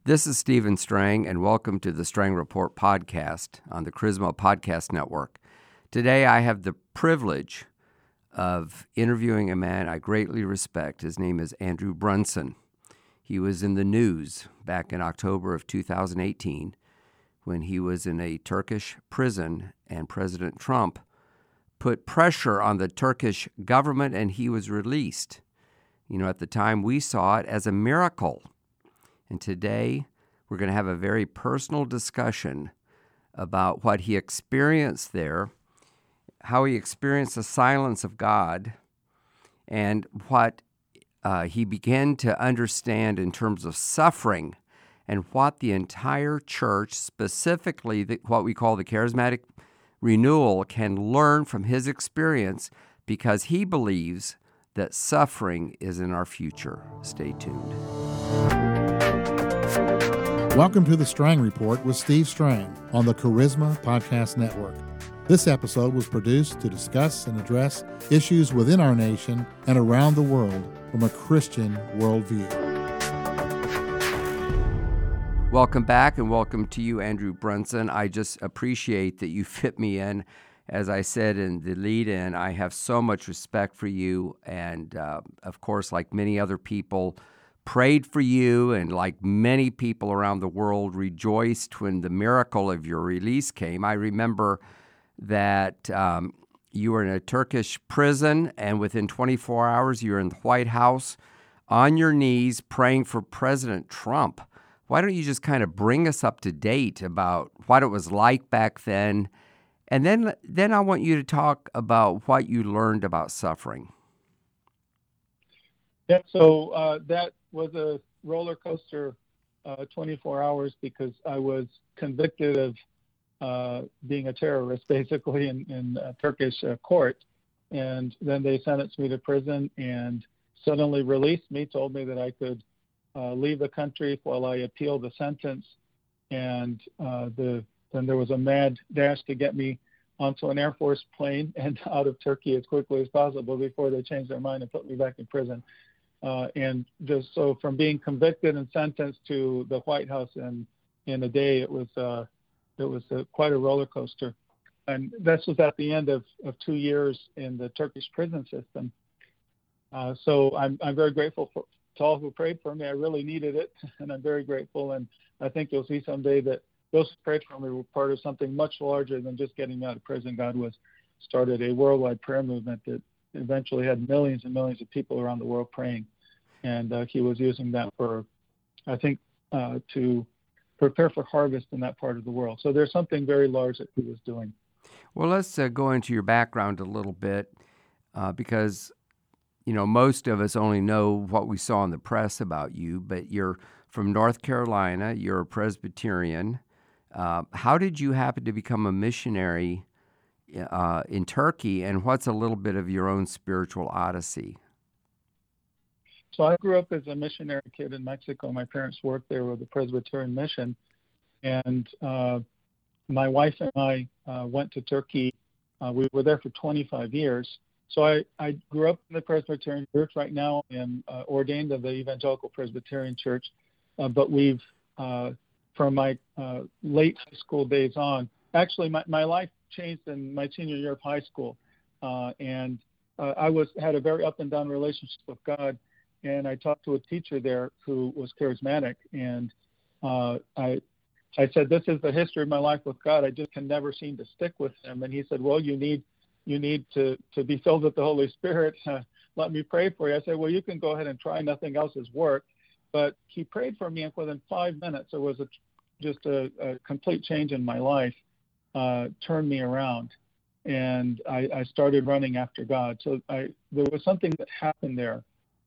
This is Stephen Strang, and welcome to the Strang Report podcast on the Charisma Podcast Network. Today, I have the privilege of interviewing a man I greatly respect. His name is Andrew Brunson. He was in the news back in October of 2018 when he was in a Turkish prison, and President Trump put pressure on the Turkish government, and he was released. At the time, we saw it as a miracle. And today, we're going to have a very personal discussion about what he experienced there, how he experienced the silence of God, and what he began to understand in terms of suffering, and what the entire church, specifically what we call the Charismatic Renewal, can learn from his experience, because he believes that suffering is in our future. Stay tuned. Welcome to the Strang Report with Steve Strang on the Charisma Podcast Network. This episode was produced to discuss and address issues within our nation and around the world from a Christian worldview. Welcome back, and welcome to you, Andrew Brunson. I just appreciate that you fit me in. As I said in the lead-in, I have so much respect for you, and of course, like many other people, prayed for you, and like many people around the world, rejoiced when the miracle of your release came. I remember that you were in a Turkish prison, and within 24 hours, you were in the White House on your knees praying for President Trump. Why don't you just kind of bring us up to date about what it was like back then? And then I want you to talk about what you learned about suffering. Yeah, so that was a roller coaster 24 hours, because I was convicted of being a terrorist, basically, in a Turkish court. And then they sentenced me to prison and suddenly released me, told me that I could leave the country while I appealed the sentence. And then there was a mad dash to get me onto an Air Force plane and out of Turkey as quickly as possible before they changed their mind and put me back in prison. And just so from being convicted and sentenced to the White House in a day, it was quite a roller coaster. And this was at the end of 2 years in the Turkish prison system. So I'm very grateful to all who prayed for me. I really needed it, and I'm very grateful. And I think you'll see someday that those who prayed for me were part of something much larger than just getting me out of prison. God started a worldwide prayer movement that eventually had millions and millions of people around the world praying. And he was using that for, I think, to prepare for harvest in that part of the world. So there's something very large that he was doing. Well, let's go into your background a little bit, because, most of us only know what we saw in the press about you, but you're from North Carolina, you're a Presbyterian. How did you happen to become a missionary in Turkey, and what's a little bit of your own spiritual odyssey? So I grew up as a missionary kid in Mexico. My parents worked there with the Presbyterian Mission. And my wife and I went to Turkey. We were there for 25 years. So I grew up in the Presbyterian Church. Right now I am ordained of the Evangelical Presbyterian Church. But we've, from my late high school days on, actually my life changed in my senior year of high school. And I had a very up and down relationship with God. And I talked to a teacher there who was charismatic, and I said, "This is the history of my life with God. I just can never seem to stick with Him." And he said, "Well, you need to be filled with the Holy Spirit. Let me pray for you." I said, "Well, you can go ahead and try. Nothing else has worked." But he prayed for me, and within 5 minutes, there was just a complete change in my life, turned me around, and I started running after God. So there was something that happened there.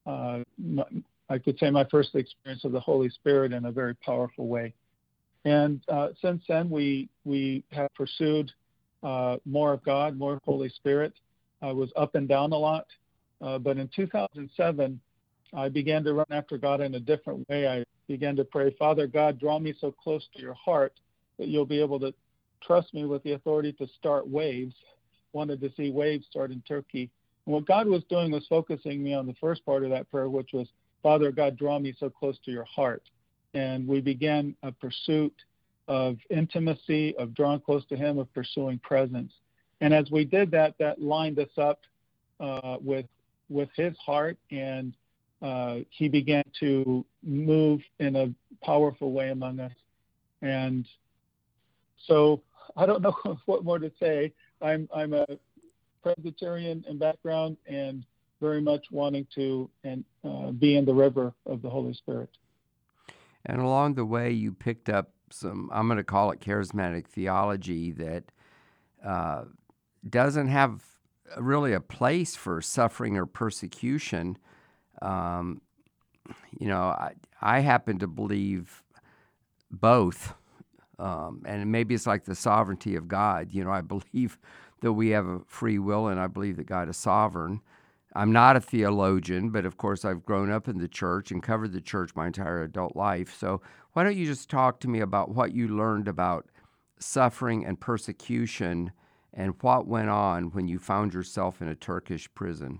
I could say my first experience of the Holy Spirit in a very powerful way. And since then, we have pursued more of God, more Holy Spirit. I was up and down a lot. But in 2007, I began to run after God in a different way. I began to pray, "Father God, draw me so close to your heart that you'll be able to trust me with the authority to start waves." Wanted to see waves start in Turkey. And what God was doing was focusing me on the first part of that prayer, which was, "Father God, draw me so close to your heart." and we began a pursuit of intimacy, of drawing close to him, of pursuing presence. And as we did that, that lined us up with his heart, and he began to move in a powerful way among us. And so I don't know what more to say. I'm a Presbyterian in background and very much wanting to be in the river of the Holy Spirit. And along the way, you picked up some, I'm going to call it charismatic theology that doesn't have really a place for suffering or persecution. I happen to believe both. And maybe it's like the sovereignty of God. I believe that we have a free will, and I believe that God is sovereign. I'm not a theologian, but of course I've grown up in the church and covered the church my entire adult life. So why don't you just talk to me about what you learned about suffering and persecution and what went on when you found yourself in a Turkish prison?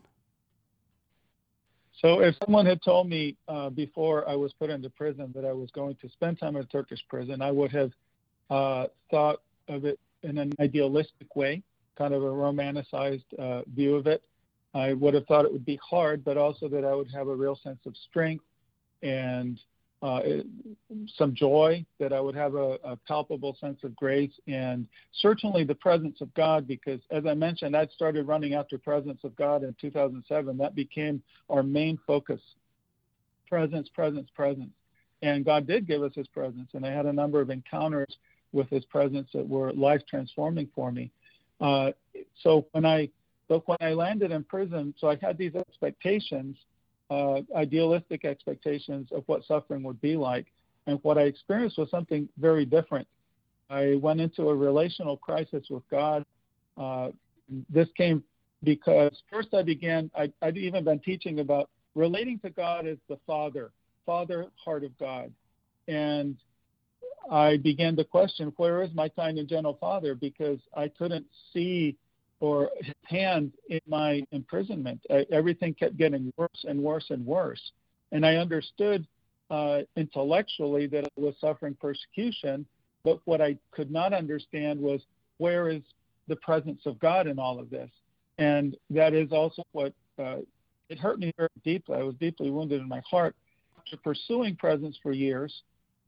So if someone had told me before I was put into prison that I was going to spend time in a Turkish prison, I would have thought of it in an idealistic way, kind of a romanticized view of it. I would have thought it would be hard, but also that I would have a real sense of strength and some joy, that I would have a palpable sense of grace, and certainly the presence of God, because as I mentioned, I'd started running after presence of God in 2007. That became our main focus. Presence, presence, presence. And God did give us his presence, and I had a number of encounters with his presence that were life-transforming for me. So when I landed in prison, so I had these expectations, idealistic expectations of what suffering would be like. And what I experienced was something very different. I went into a relational crisis with God. This came because first I'd even been teaching about relating to God as the Father, heart of God. And I began to question, where is my kind and gentle Father? Because I couldn't see or his hand in my imprisonment. Everything kept getting worse and worse and worse. And I understood intellectually that I was suffering persecution, but what I could not understand was, where is the presence of God in all of this? And that is also what, it hurt me very deeply. I was deeply wounded in my heart. After pursuing presence for years,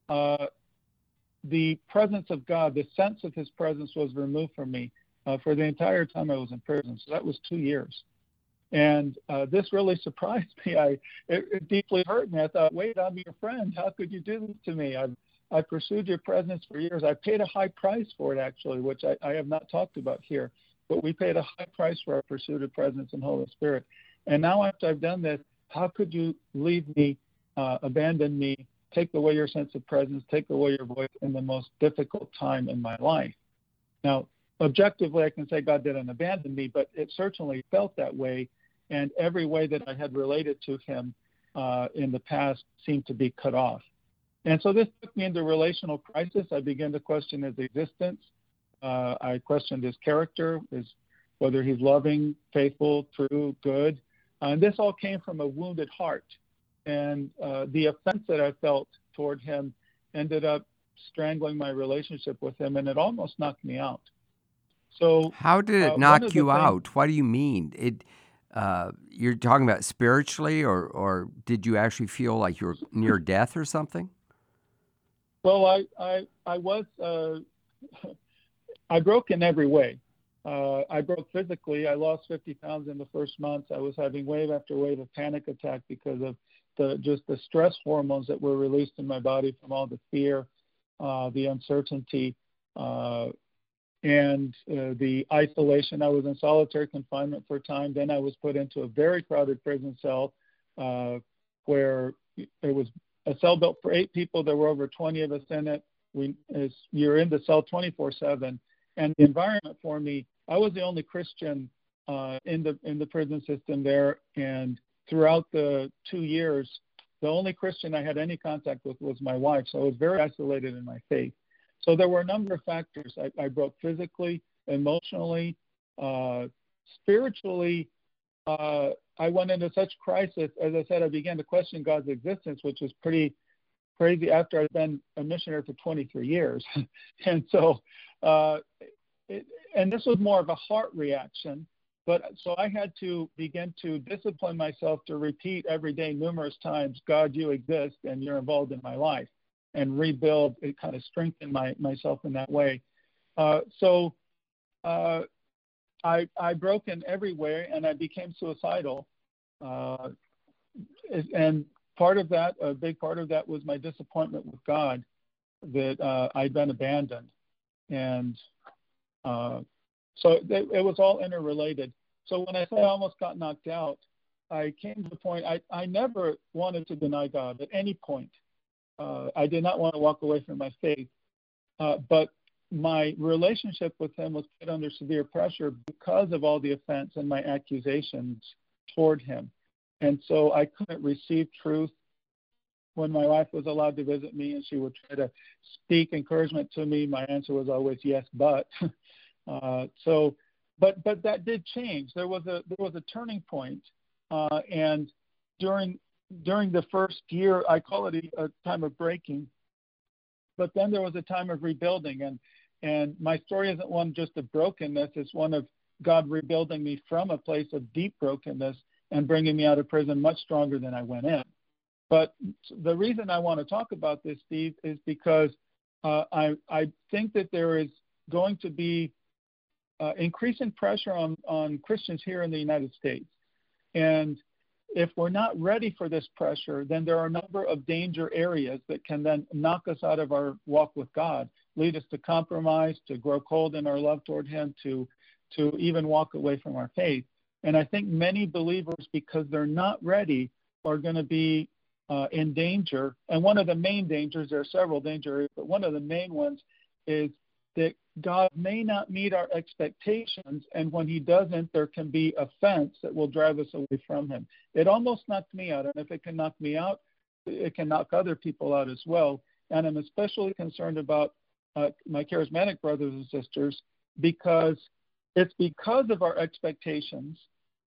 the presence of God, the sense of his presence was removed from me for the entire time I was in prison. So that was 2 years. And this really surprised me. It deeply hurt me. I thought, wait, I'm your friend. How could you do this to me? I pursued your presence for years. I paid a high price for it, actually, which I have not talked about here. But we paid a high price for our pursuit of presence and Holy Spirit. And now after I've done this, how could you leave me, abandon me, take away your sense of presence, take away your voice in the most difficult time in my life? Now, objectively, I can say God didn't abandon me, but it certainly felt that way. And every way that I had related to him in the past seemed to be cut off. And so this took me into relational crisis. I began to question his existence. I questioned his character, whether he's loving, faithful, true, good. And this all came from a wounded heart. And the offense that I felt toward him ended up strangling my relationship with him, and it almost knocked me out. So how did it knock you out? What do you mean? You're talking about spiritually, or did you actually feel like you were near death or something? Well, I was I broke in every way. I broke physically. I lost 50 pounds in the first month. I was having wave after wave of panic attack because of the stress hormones that were released in my body from all the fear, the uncertainty, and the isolation. I was in solitary confinement for a time. Then I was put into a very crowded prison cell where it was a cell built for 8 people. There were over 20 of us in it. You're in the cell 24/7. And the environment for me, I was the only Christian in the prison system there. And throughout the 2 years, the only Christian I had any contact with was my wife. So I was very isolated in my faith. So there were a number of factors. I broke physically, emotionally, spiritually. I went into such crisis. As I said, I began to question God's existence, which was pretty crazy after I'd been a missionary for 23 years. And so, and this was more of a heart reaction. But so I had to begin to discipline myself to repeat every day numerous times, God, you exist and you're involved in my life, and rebuild, it kind of strengthened myself in that way. So I broke in every way, and I became suicidal. And part of that, a big part of that was my disappointment with God, that I'd been abandoned. And so it was all interrelated. So when I say I almost got knocked out, I came to the point, I never wanted to deny God at any point. I did not want to walk away from my faith. But my relationship with him was put under severe pressure because of all the offense and my accusations toward him. And so I couldn't receive truth. When my wife was allowed to visit me and she would try to speak encouragement to me, my answer was always yes, but. But that did change. There was a turning point, and during the first year, I call it a time of breaking. But then there was a time of rebuilding, and my story isn't one just of brokenness. It's one of God rebuilding me from a place of deep brokenness and bringing me out of prison much stronger than I went in. But the reason I want to talk about this, Steve, is because I think that there is going to be increasing pressure on Christians here in the United States. And if we're not ready for this pressure, then there are a number of danger areas that can then knock us out of our walk with God, lead us to compromise, to grow cold in our love toward him, to even walk away from our faith. And I think many believers, because they're not ready, are going to be in danger. And one of the main dangers, there are several danger areas, but one of the main ones is that God may not meet our expectations, and when he doesn't, there can be offense that will drive us away from him. It almost knocked me out, and if it can knock me out, it can knock other people out as well. And I'm especially concerned about my charismatic brothers and sisters, because it's because of our expectations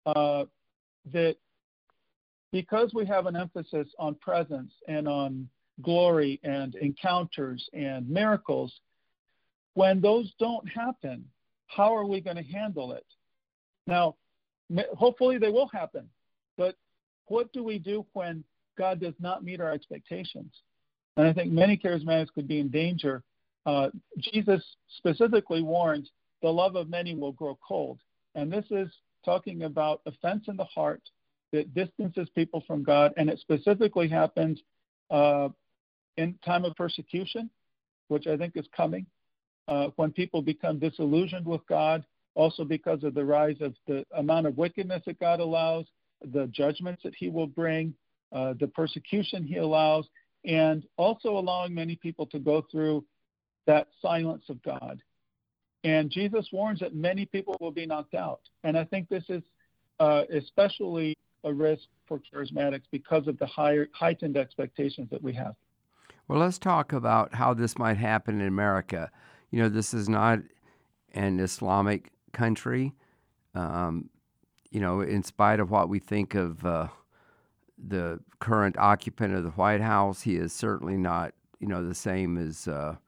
that because we have an emphasis on presence and on glory and encounters and miracles, when those don't happen, how are we going to handle it? Now, hopefully they will happen, but what do we do when God does not meet our expectations? And I think many charismatics could be in danger. Jesus specifically warns, the love of many will grow cold. And this is talking about offense in the heart that distances people from God, and it specifically happens in time of persecution, which I think is coming. When people become disillusioned with God, also because of the rise of the amount of wickedness that God allows, the judgments that he will bring, the persecution he allows, and also allowing many people to go through that silence of God. And Jesus warns that many people will be knocked out. And I think this is especially a risk for charismatics because of the heightened expectations that we have. Well, let's talk about how this might happen in America. You know, this is not an Islamic country. You know, in spite of what we think of the current occupant of the White House, he is certainly not, you know, the same as,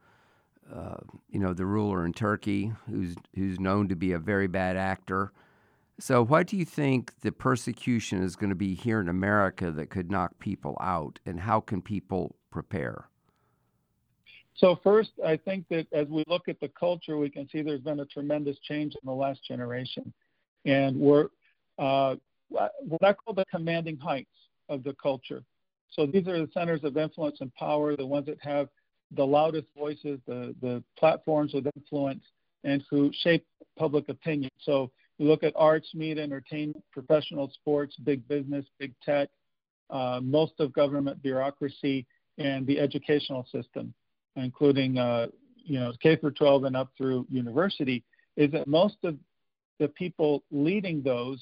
you know, the ruler in Turkey, who's known to be a very bad actor. So what do you think the persecution is going to be here in America that could knock people out, and how can people prepare? So first, I think that as we look at the culture, we can see there's been a tremendous change in the last generation. And we're what I call the commanding heights of the culture. So these are the centers of influence and power, the ones that have the loudest voices, the platforms with influence, and who shape public opinion. So you look at arts, media, entertainment, professional sports, big business, big tech, most of government bureaucracy, and the educational system, including K through 12 and up through university, is that most of the people leading those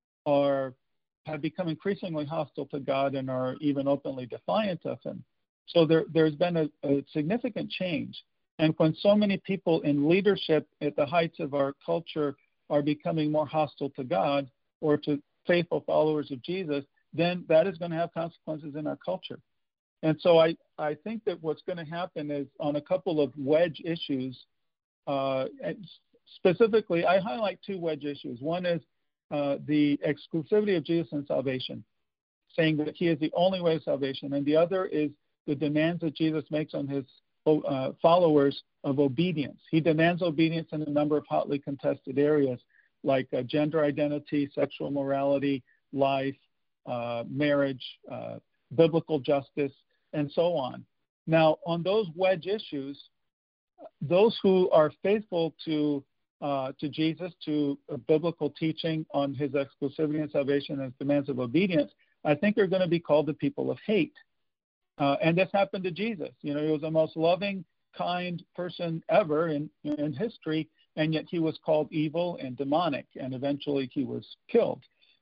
have become increasingly hostile to God and are even openly defiant of him. So there's been a significant change. And when so many people in leadership at the heights of our culture are becoming more hostile to God or to faithful followers of Jesus, then that is going to have consequences in our culture. And so I think that what's going to happen is on a couple of wedge issues, and specifically, I highlight two wedge issues. One is the exclusivity of Jesus in salvation, saying that he is the only way of salvation. And the other is the demands that Jesus makes on his followers of obedience. He demands obedience in a number of hotly contested areas like gender identity, sexual morality, life, marriage, biblical justice, and so on. Now, on those wedge issues, those who are faithful to Jesus, to biblical teaching on his exclusivity and salvation and his demands of obedience, I think are going to be called the people of hate. And this happened to Jesus. You know, he was the most loving, kind person ever in history, and yet he was called evil and demonic, and eventually he was killed.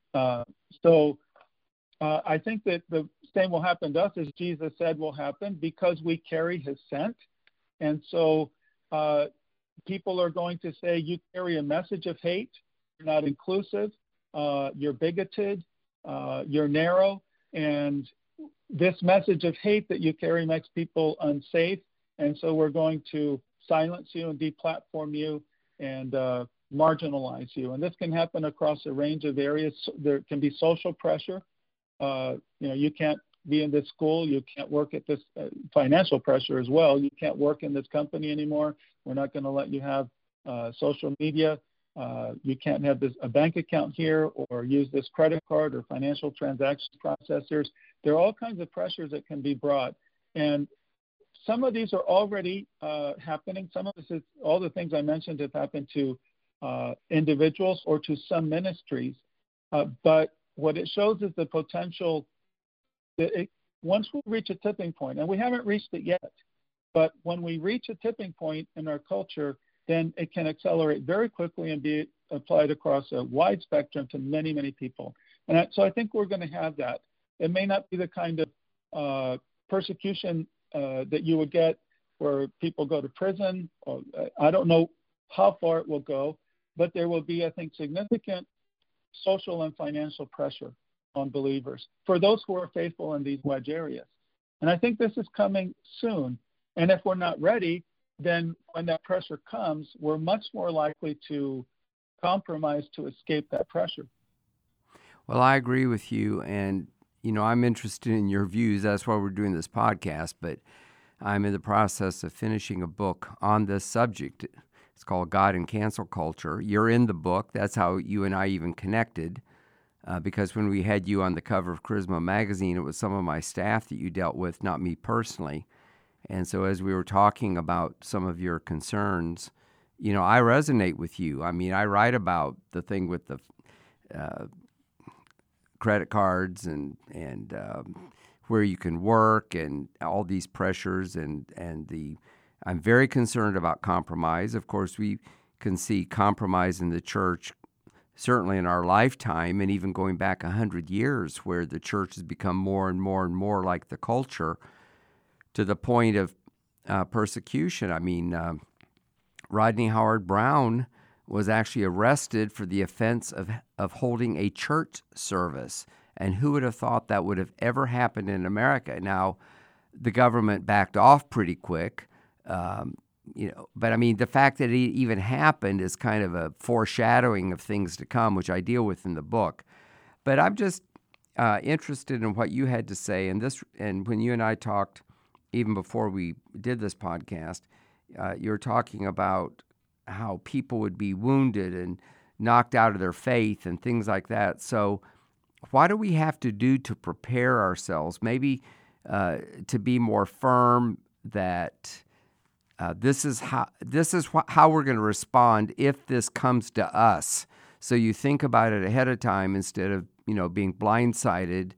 So I think that the same will happen to us, as Jesus said will happen, because we carry his scent. And so people are going to say, you carry a message of hate, you're not inclusive, you're bigoted, you're narrow, and this message of hate that you carry makes people unsafe, and so we're going to silence you and deplatform you and marginalize you. And this can happen across a range of areas. There can be social pressure. You can't be in this school. You can't work at this financial pressure as well. You can't work in this company anymore. We're not going to let you have social media. You can't have a bank account here or use this credit card or financial transaction processors. There are all kinds of pressures that can be brought. And some of these are already happening. Some of this is, all the things I mentioned have happened to individuals or to some ministries. But what it shows is the potential that once we reach a tipping point, and we haven't reached it yet, but when we reach a tipping point in our culture, then it can accelerate very quickly and be applied across a wide spectrum to many, many people. And so I think we're going to have that. It may not be the kind of persecution that you would get where people go to prison. I don't know how far it will go, but there will be, I think, significant social and financial pressure on believers for those who are faithful in these wedge areas. And I think this is coming soon. And if we're not ready, then when that pressure comes, we're much more likely to compromise to escape that pressure. Well, I agree with you. And, I'm interested in your views. That's why we're doing this podcast. But I'm in the process of finishing a book on this subject. It's called God and Cancel Culture. You're in the book. That's how you and I even connected. Because when we had you on the cover of Charisma magazine, it was some of my staff that you dealt with, not me personally. And so as we were talking about some of your concerns, I resonate with you. I mean, I write about the thing with the credit cards and where you can work and all these pressures I'm very concerned about compromise. Of course, we can see compromise in the church certainly in our lifetime, and even going back 100 years, where the church has become more and more and more like the culture, to the point of persecution. I mean, Rodney Howard-Browne was actually arrested for the offense of holding a church service. And who would have thought that would have ever happened in America? Now, the government backed off pretty quick, but I mean, the fact that it even happened is kind of a foreshadowing of things to come, which I deal with in the book. But I'm just interested in what you had to say. And when you and I talked, even before we did this podcast, you were talking about how people would be wounded and knocked out of their faith and things like that. So what do we have to do to prepare ourselves, maybe to be more firm that this is how we're going to respond if this comes to us? So you think about it ahead of time instead of being blindsided.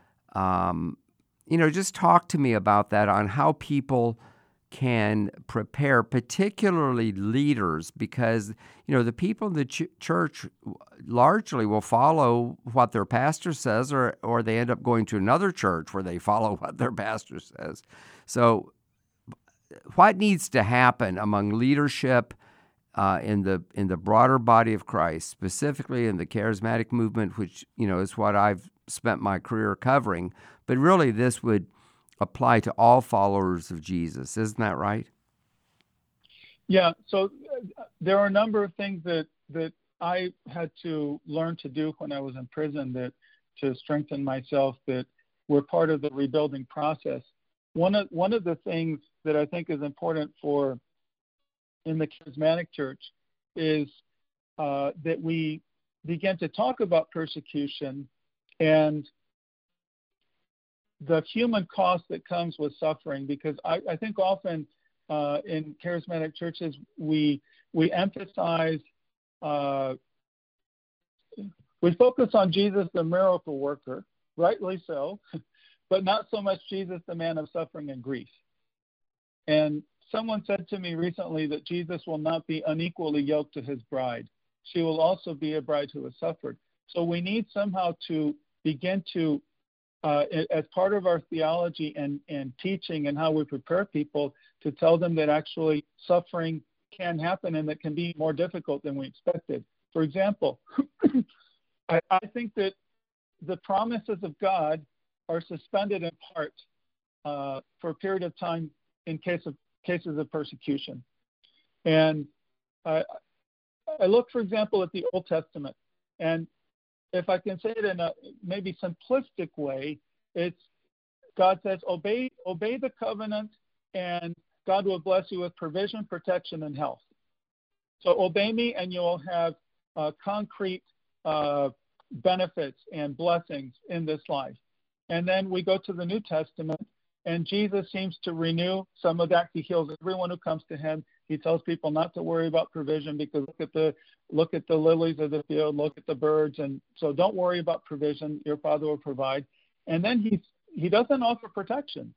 Just talk to me about that, on how people can prepare, particularly leaders, because the people in the church largely will follow what their pastor says, or they end up going to another church where they follow what their pastor says. So what needs to happen among leadership in the broader body of Christ, specifically in the charismatic movement, which is what I've spent my career covering, but really this would apply to all followers of Jesus. Isn't that right? Yeah. So there are a number of things that I had to learn to do when I was in prison to strengthen myself that were part of the rebuilding process. One of the things that I think is important in the charismatic church is that we begin to talk about persecution and the human cost that comes with suffering, because I think often in charismatic churches we emphasize, we focus on Jesus the miracle worker, rightly so, but not so much Jesus the man of suffering and grief. And someone said to me recently that Jesus will not be unequally yoked to his bride. She will also be a bride who has suffered. So we need somehow to begin to, as part of our theology and teaching and how we prepare people, to tell them that actually suffering can happen and that can be more difficult than we expected. For example, I think that the promises of God are suspended in part for a period of time in cases of persecution. And I look, for example, at the Old Testament, and if I can say it in a maybe simplistic way, it's God says, obey the covenant, and God will bless you with provision, protection, and health. So obey me, and you'll have concrete benefits and blessings in this life. And then we go to the New Testament, and Jesus seems to renew some of that. He heals everyone who comes to him. He tells people not to worry about provision, because look at the lilies of the field, look at the birds, and so don't worry about provision. Your Father will provide. And then he doesn't offer protection,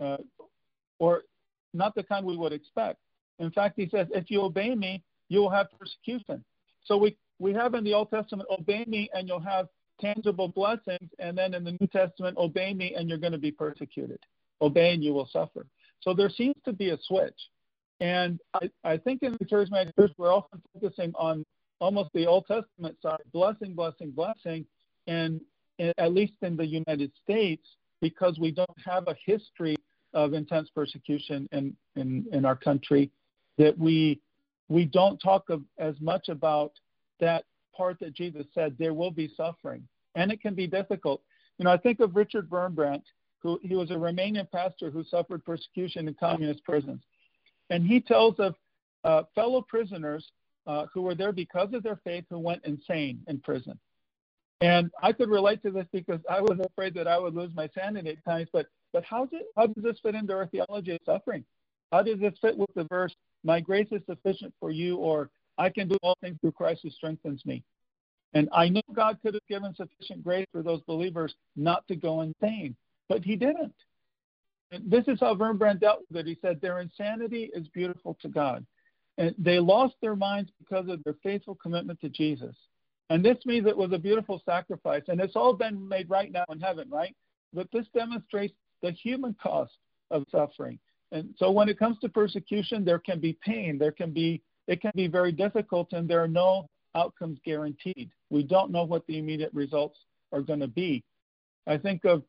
or not the kind we would expect. In fact, he says, if you obey me, you will have persecution. So we have in the Old Testament, obey me and you'll have tangible blessings, and then in the New Testament, obey me and you're going to be persecuted. Obey and you will suffer. So there seems to be a switch. And I think in the charismatic church, we're often focusing on almost the Old Testament side, blessing, blessing, blessing, and at least in the United States, because we don't have a history of intense persecution in our country, that we don't talk as much about that part that Jesus said, there will be suffering, and it can be difficult. I think of Richard Wurmbrand, he was a Romanian pastor who suffered persecution in communist prisons. And he tells of fellow prisoners who were there because of their faith who went insane in prison. And I could relate to this because I was afraid that I would lose my sanity at times. But how does this fit into our theology of suffering? How does this fit with the verse, my grace is sufficient for you, or I can do all things through Christ who strengthens me? And I know God could have given sufficient grace for those believers not to go insane, but he didn't. And this is how Wurmbrand dealt with it. He said, their insanity is beautiful to God. And they lost their minds because of their faithful commitment to Jesus. And this means it was a beautiful sacrifice. And it's all been made right now in heaven, right? But this demonstrates the human cost of suffering. And so when it comes to persecution, there can be pain. It can be very difficult, and there are no outcomes guaranteed. We don't know what the immediate results are going to be. I think of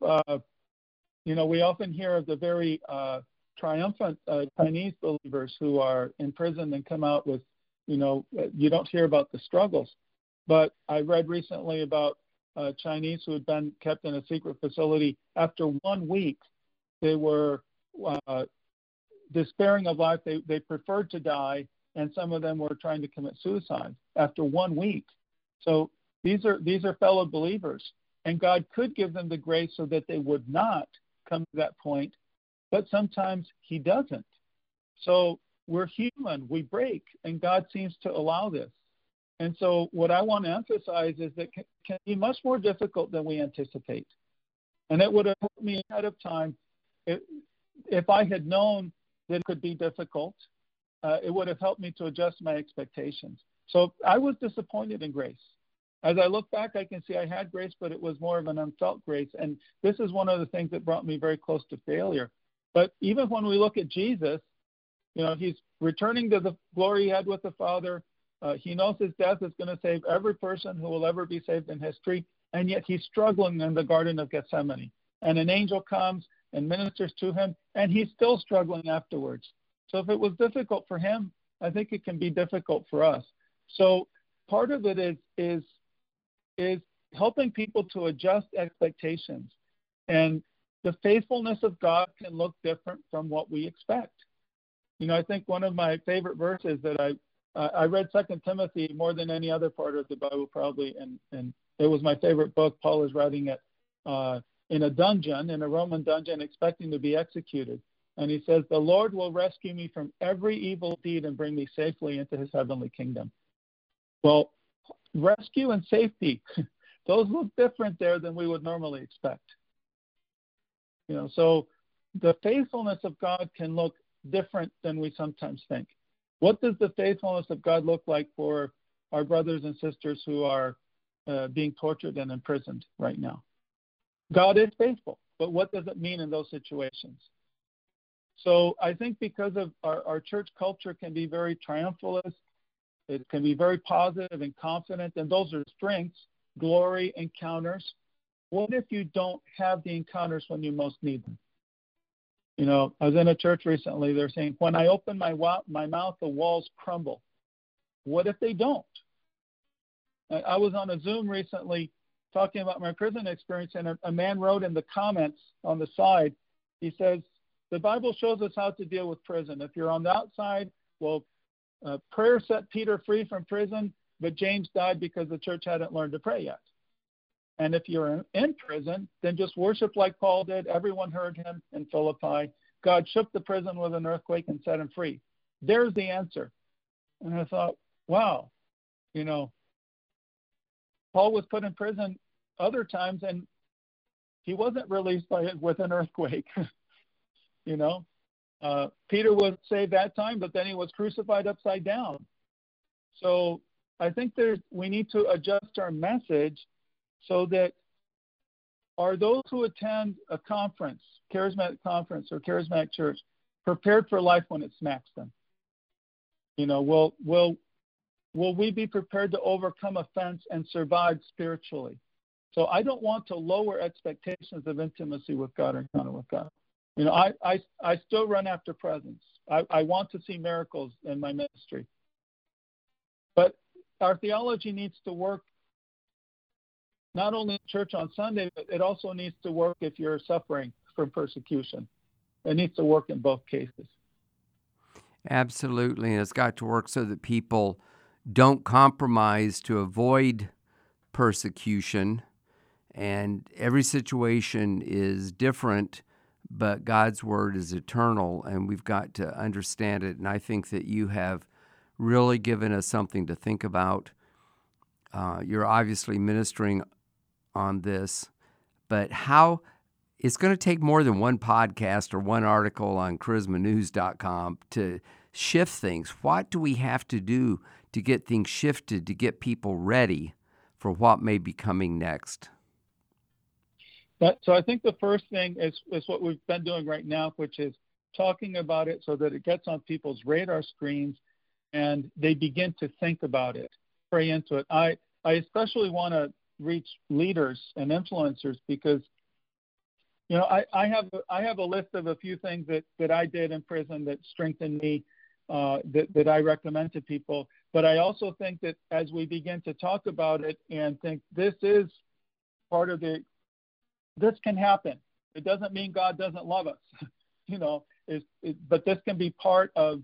we often hear of the very triumphant Chinese believers who are in prison and come out with, you don't hear about the struggles. But I read recently about Chinese who had been kept in a secret facility. After 1 week, they were despairing of life. They preferred to die, and some of them were trying to commit suicide after 1 week. So these are fellow believers, and God could give them the grace so that they would not come to that point, but sometimes he doesn't. So we're human, we break, and God seems to allow this. And so what I want to emphasize is that it can be much more difficult than we anticipate. And it would have helped me ahead of time if I had known that it could be difficult. It would have helped me to adjust my expectations. So I was disappointed in grace. As I look back, I can see I had grace, but it was more of an unfelt grace. And this is one of the things that brought me very close to failure. But even when we look at Jesus, he's returning to the glory he had with the Father. He knows his death is going to save every person who will ever be saved in history. And yet he's struggling in the Garden of Gethsemane. And an angel comes and ministers to him, and he's still struggling afterwards. So if it was difficult for him, I think it can be difficult for us. So part of it is helping people to adjust expectations. And the faithfulness of God can look different from what we expect. I think one of my favorite verses that I read 2 Timothy more than any other part of the Bible probably, and it was my favorite book. Paul is writing it in a Roman dungeon, expecting to be executed. And he says, "The Lord will rescue me from every evil deed and bring me safely into his heavenly kingdom." Well, rescue and safety, those look different there than we would normally expect. So the faithfulness of God can look different than we sometimes think. What does the faithfulness of God look like for our brothers and sisters who are being tortured and imprisoned right now? God is faithful, but what does it mean in those situations? So I think because of our church culture can be very triumphalist, it can be very positive and confident, and those are strengths, glory, encounters. What if you don't have the encounters when you most need them? I was in a church recently. They're saying, when I open my mouth, the walls crumble. What if they don't? I was on a Zoom recently talking about my prison experience, and a man wrote in the comments on the side, he says, the Bible shows us how to deal with prison. If you're on the outside, well, prayer set Peter free from prison, but James died because the church hadn't learned to pray yet. And if you're in prison, then just worship like Paul did. Everyone heard him in Philippi. God shook the prison with an earthquake and set him free. There's the answer. And I thought, wow, Paul was put in prison other times, and he wasn't released with an earthquake. Peter was saved that time, but then he was crucified upside down. So I think we need to adjust our message so that are those who attend a conference, charismatic conference or charismatic church, prepared for life when it smacks them? Will we be prepared to overcome offense and survive spiritually? So I don't want to lower expectations of intimacy with God or encounter with God. I still run after presence. I want to see miracles in my ministry. But our theology needs to work not only in church on Sunday, but it also needs to work if you're suffering from persecution. It needs to work in both cases. Absolutely. And it's got to work so that people don't compromise to avoid persecution. And every situation is different, but God's word is eternal, and we've got to understand it. And I think that you have really given us something to think about. You're obviously ministering on this, but how it's going to take more than one podcast or one article on charismanews.com to shift things. What do we have to do to get things shifted, to get people ready for what may be coming next? So I think the first thing is what we've been doing right now, which is talking about it so that it gets on people's radar screens and they begin to think about it, pray into it. I especially want to reach leaders and influencers because, I have a list of a few things that I did in prison that strengthened me, that I recommend to people. But I also think that as we begin to talk about it and think this is part of this can happen. It doesn't mean God doesn't love us, but this can be part of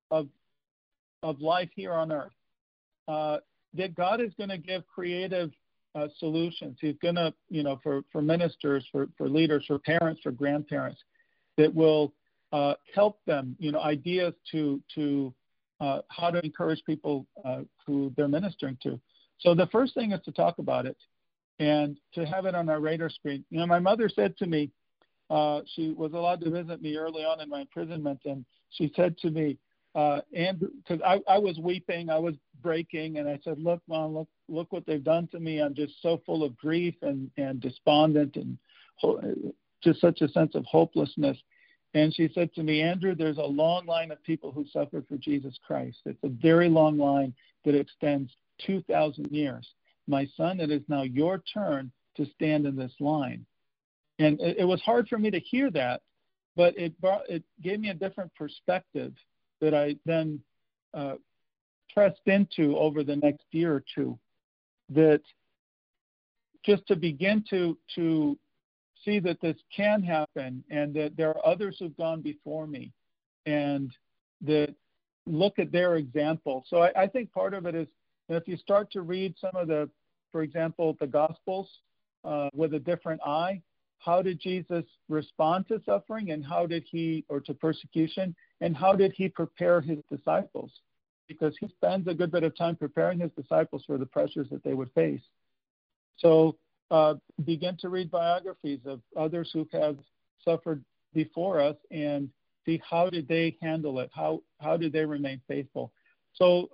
life here on earth. That God is going to give creative solutions. He's going to, for ministers, for leaders, for parents, for grandparents, that will help them, ideas to how to encourage people who they're ministering to. So the first thing is to talk about it and to have it on our radar screen. My mother said to me, she was allowed to visit me early on in my imprisonment, and she said to me, Andrew, because I was weeping, I was breaking, and I said, look, Mom, look what they've done to me. I'm just so full of grief and despondent and just such a sense of hopelessness. And she said to me, Andrew, there's a long line of people who suffered for Jesus Christ. It's a very long line that extends 2,000 years. My son, it is now your turn to stand in this line. And it was hard for me to hear that, but it gave me a different perspective that I then pressed into over the next year or two, that just to begin to see that this can happen, and that there are others who've gone before me, and that look at their example. So I think part of it is that if you start to read some of the, for example, the Gospels with a different eye, how did Jesus respond to suffering, and to persecution, and how did he prepare his disciples? Because he spends a good bit of time preparing his disciples for the pressures that they would face. So begin to read biographies of others who have suffered before us and see how did they handle it, how did they remain faithful. So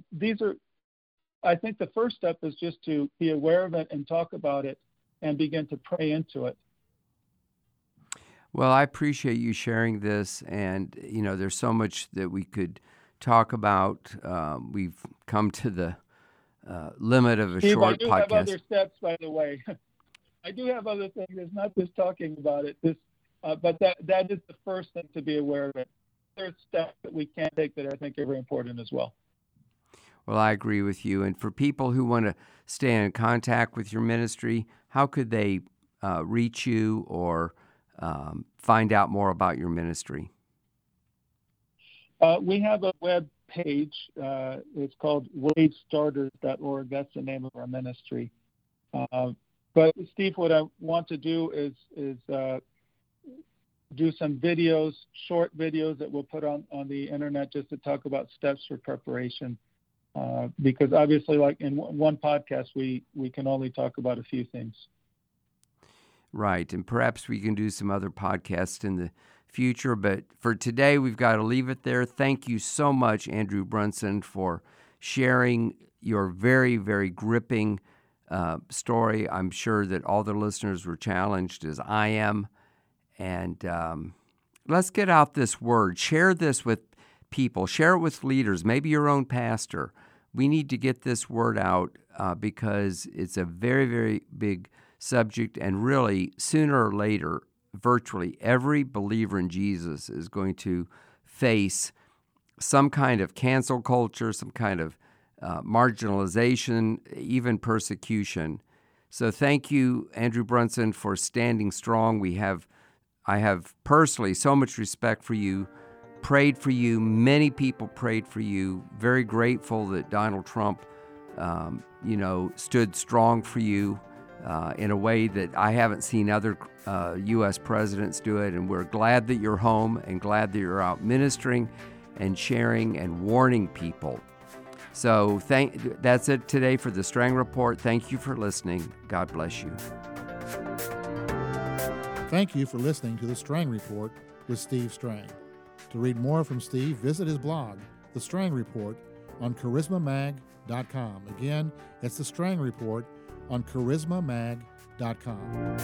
I think the first step is just to be aware of it and talk about it and begin to pray into it. Well, I appreciate you sharing this, and there's so much that we could talk about. We've come to the limit of a short podcast. I do have other steps, by the way. I do have other things. It's not just talking about it. But that is the first thing to be aware of it. There's steps that we can take that I think are very important as well. Well, I agree with you. And for people who want to stay in contact with your ministry, how could they reach you or find out more about your ministry? We have a web page. It's called wavestarters.org. That's the name of our ministry. But Steve, what I want to do is do some videos, short videos that we'll put on the internet just to talk about steps for preparation. Because obviously, like in one podcast, we can only talk about a few things. Right, and perhaps we can do some other podcasts in the future, but for today, we've got to leave it there. Thank you so much, Andrew Brunson, for sharing your very, very gripping story. I'm sure that all the listeners were challenged, as I am, and let's get out this word. Share this with people. Share it with leaders, maybe your own pastor. We need to get this word out because it's a very, very big subject, and really, sooner or later, virtually every believer in Jesus is going to face some kind of cancel culture, some kind of marginalization, even persecution. So thank you, Andrew Brunson, for standing strong. I have personally so much respect for you, prayed for you. Many people prayed for you. Very grateful that Donald Trump, stood strong for you. In a way that I haven't seen other U.S. presidents do it. And we're glad that you're home and glad that you're out ministering and sharing and warning people. So that's it today for the Strang Report. Thank you for listening. God bless you. Thank you for listening to the Strang Report with Steve Strang. To read more from Steve, visit his blog, The Strang Report, on charismamag.com. Again, it's The Strang Report on charismamag.com.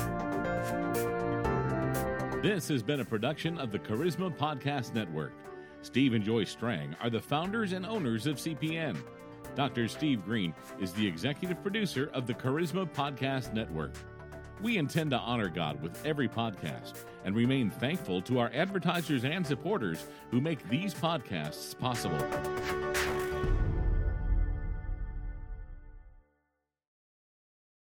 This has been a production of the Charisma Podcast Network. Steve and Joy Strang are the founders and owners of CPN. Dr. Steve Green is the executive producer of the Charisma Podcast Network. We intend to honor God with every podcast and remain thankful to our advertisers and supporters who make these podcasts possible.